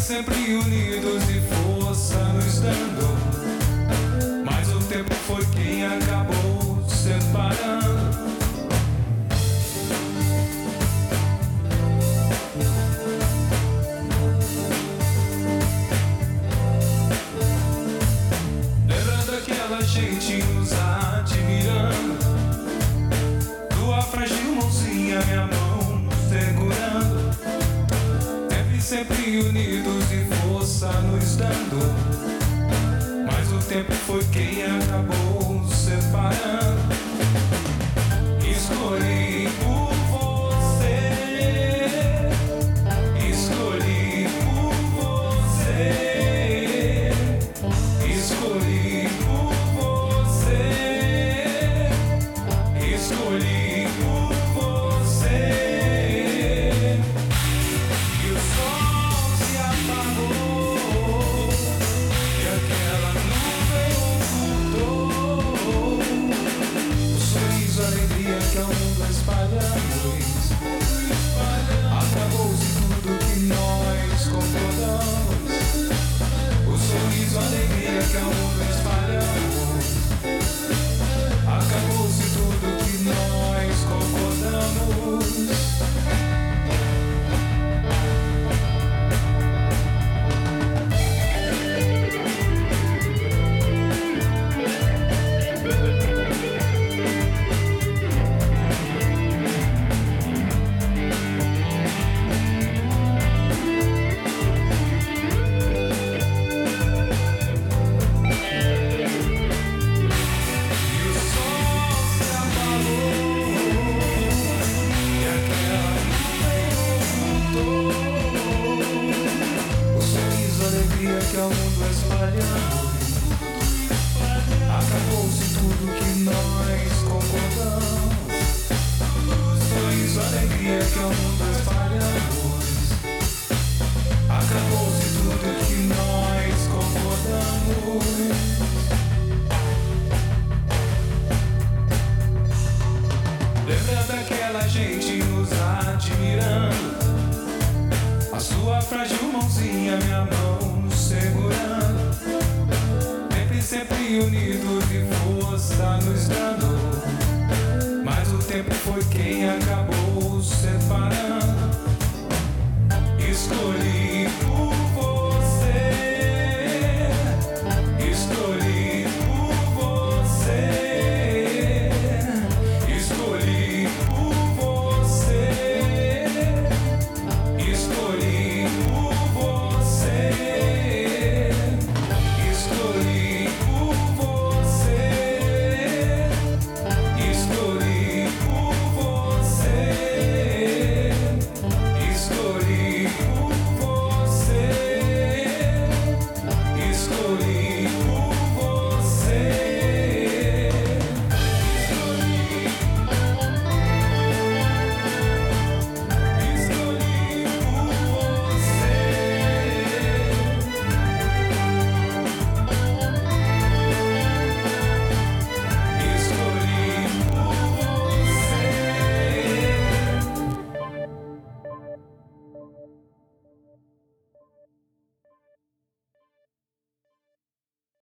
sempre unidos e força nos dando, mas o tempo foi quem acabou separando. Lembra daquela gente nos admirando, tua frágil mãozinha, minha mão segurando, sempre unidos e força nos dando, mas o tempo foi quem acabou separando. Escolhi por você, escolhi por você, escolhi por você, escolhi por você. Que ao mundo espalha a luz, acabou-se tudo que nós concordamos. O sorriso, a alegria que ao mundo espalha a luz, acabou-se tudo que nós concordamos. Que ao mundo espalha a luz, acabou-se tudo que nós concordamos. Sorriso, alegria que ao mundo espalha a luz, acabou-se tudo que nós concordamos. Lembra daquela gente nos admirando, a sua frágil mãozinha, minha mão segurando, sempre unidos